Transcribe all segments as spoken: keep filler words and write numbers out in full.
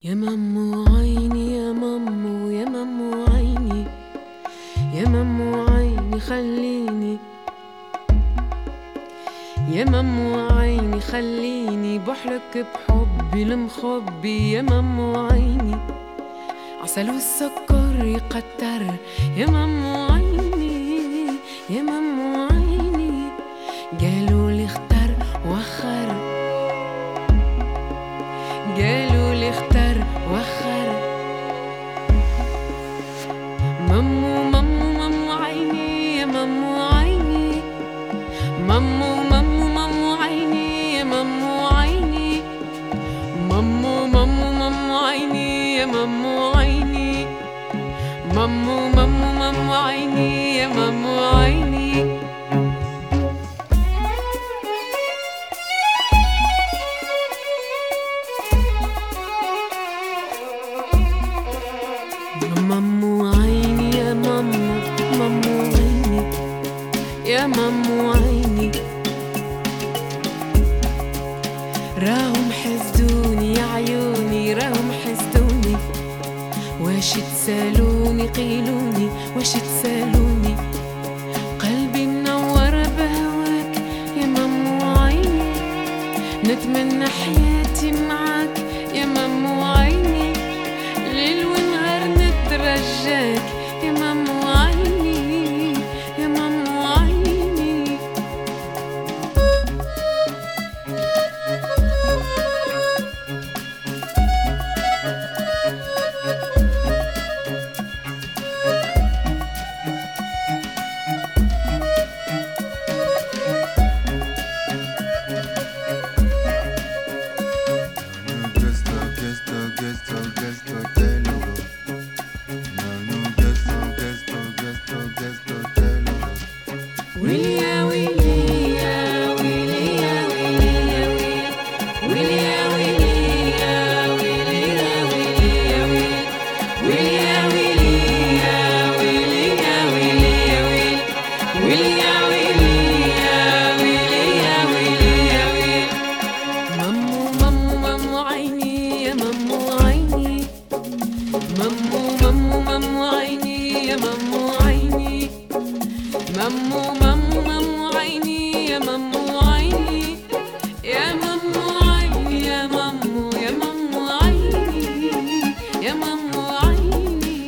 يا ممو عيني يا ممو يا ممو عيني يا ممو عيني خليني يا ممو عيني خليني بحلك بحبي المخبي يا ممو عيني عسل والسكر يقطر يا ممو عيني يا ممو عيني قالوا لي اختار وخر قالوا لي اختار وخر ممو ممو ممو عيني يا ممو عيني ممو ممو ممو عيني يا ممو عيني ممو ممو ممو عيني يا ممو عيني ممو ممو ممو عيني يا ممو عيني ممو عيني يا ممو ممو عيني يا ممو عيني راهم حسدوني يا عيوني راهم حسدوني واش تسالوني قيلوني واش تسالوني قلبي منور بهواك يا ممو عيني نتمنى حياتي معاك يا ممو عيني ليل ونهار نترجاك يا ممو عيني يا ممو عيني ويلي يا ويلي يا ويلي يا ويلي يا ويلي ويلي يا ويلي يا ويلي يا ويلي يا ويلي يا ويلي يا ويلي يا ويلي ويلي يا ويلي يا ويلي يا ويلي يا ويلي ممو ممو ممو عيني يا ممو عيني ممو ممو ممو عيني يا ممو عيني ممو ممو ممو عيني يا ممو عيني يا ممو عيني يا ممو يا ممو عيني يا ممو عيني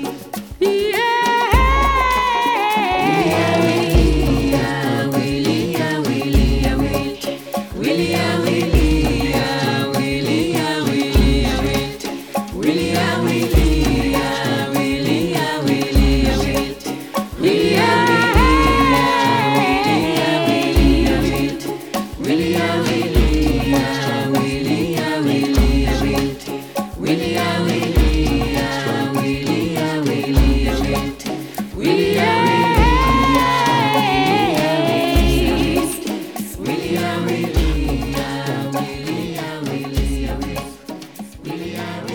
يا ويلي يا ويلي يا ويلي يا ويلي يا ويلي يا ويلي يا ويلي يا ويلي يا ويلي يا ويلي يا ويلي يا ويلي يا Yeah.